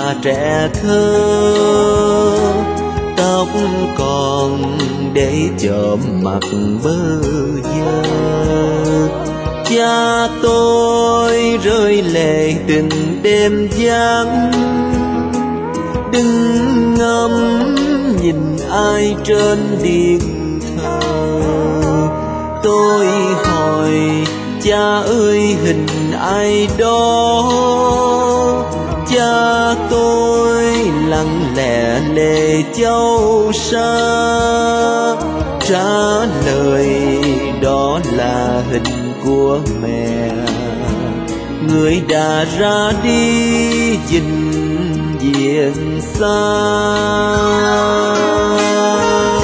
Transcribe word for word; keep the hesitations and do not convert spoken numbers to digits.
trẻ thơ, tóc còn để chợm mặt bơ vơ. Cha tôi rơi lệ từng đêm vắng, đứng ngắm nhìn ai trên điện thờ. Tôi hỏi cha ơi hình ai đó, cha tôi lặng lẽ lệ châu sa, trả lời đó là hình của mẹ, người đã ra đi vĩnh viễn xa.